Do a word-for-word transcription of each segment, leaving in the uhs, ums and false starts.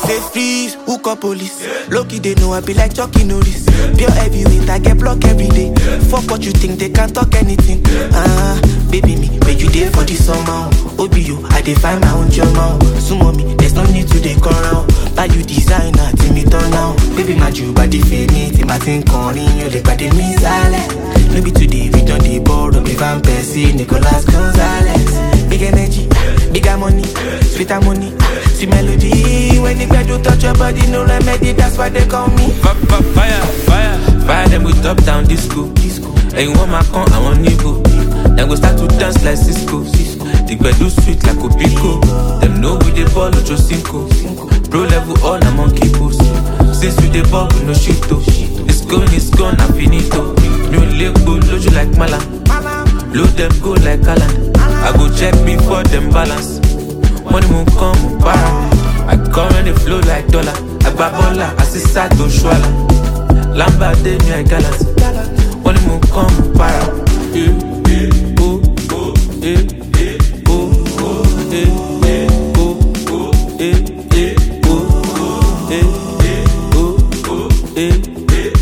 they freeze, who call police? Loki they know I be like Chucky Norris. Pure heavyweight, I get blocked every day. Fuck what you think, they can't talk anything. Ah, uh, baby me, make you there for the summer. Obi you, I dey find my own journal. Sumo me, there's no need to dey come round. Buy you designer, till me turn now. Baby my you body feel me, till my thing calling you, they body me silent. Maybe today we done the board, be Van Persie, Nicolas Gonzalez. Big energy, bigger money, sweeter money, sweet melody. When the bed do touch your body, no remedy, that's why they call me. Fire, fire, fire, fire them with top down disco. And you want my con, I want Nico. Then we start to dance like Cisco. The bed do sweet like Opico. Them know we the ball with your cinco. Pro level all I'm on kipos. Since we the ball with no shito. It's gone, it's gone, I'm finito. New Lego, load you like Mala. Load them go like Alan. I go check before them balance. Money won't come, won't para. I come and they flow like dollar. I babola, I see sad do shwala. Lamba de me I galas. Money won't come, won't para. Eh, eh, oh, oh, eh, eh, oh, oh, eh, eh, oh, oh, eh, eh, oh, oh, eh, eh, oh, oh, eh, eh,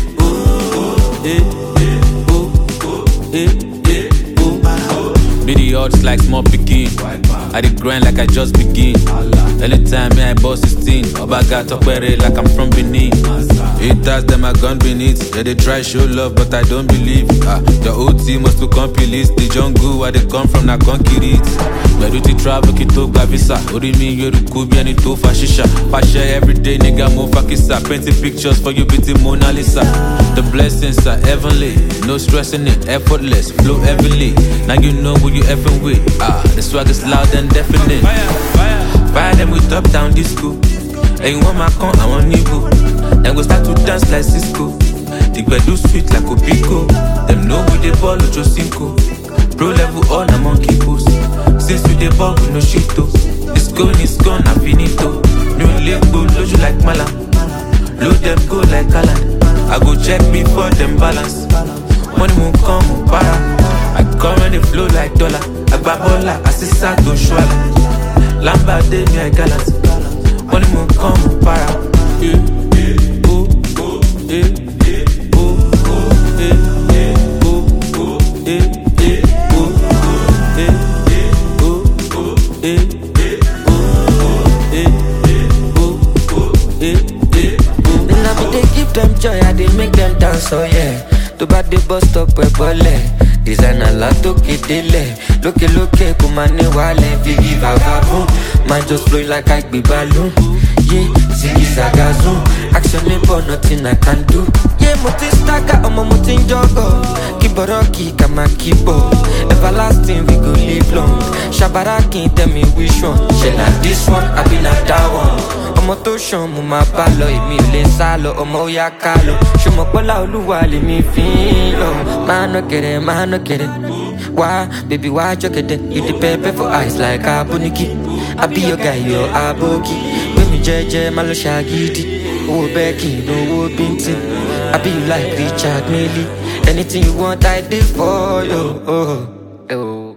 oh, eh, eh, oh, eh, eh, oh. Be the odds like small picking. I did grind like I just begin. Anytime me I boss sixteen, Oba got talk better like I'm from Benin. Haters them I gone beneath. Yeah they try show love but I don't believe. Ah, the O T must to complete the jungle where they come from na concrete. Where do they travel kito gavisa? Ori mi yoru kubi ani to fashisha. Fasha every day nigga mo fakisa. Painting pictures for you beauty Mona Lisa. The blessings are heavenly, no stressing it, effortless, flow heavily. Now you know who you effing with. Ah, the swag is loud and definite. Fire, fire, fire them with top down disco. And you want my con, I want Nico. Then we start to dance like Cisco. The bed do sweet like Opico. Them know we the ball with your cinco. Pro level all I'm on kipos. Since we the ball with no shito. It's gone, it's gone, I'm finito. New Lego, load you like Mala. Load them go like Alan. I go check before them balance. Money won't come, won't para. I come and they flow like dollar. I babola, I see sad do shwala. Lamba de me I galas. Money won't come, won't para. Eh, eh, oh, oh, eh, eh, oh, oh, eh, eh, oh, oh, eh, eh, oh, oh, eh, eh, oh, oh, eh, eh, oh, eh, eh, oh, oh, eh, eh, oh. Then I be they give them joy, I they make them dance, oh yeah. To bad the bus stop where bole. Designer la toke dele. Loke loke kumane wale. Vivi vagabond. Man just flowing like I be balloon. Yeah, ziggy zagazoon. Action labor, nothing I can do. Yeah, mutin stagger, omo mutin jogo. Kiboroki kama kibo. Everlasting we go live long. Shabaraki tell me which one. She like this one, I be like that one. Omo to shon mu ma ba lo, emi o le salo, omo ya kalo. Shomo pola oluwa le mi fin lo. Man no get it, man no get it. Why, baby, why you get it? You the pepper for eyes like a buniki. I be your guy, your aboki. When me jeje, malo shagiti. Oh, Becky, no, oh, Binti. I be you like Richard Millie. Anything you want, I did for you. Oh, oh.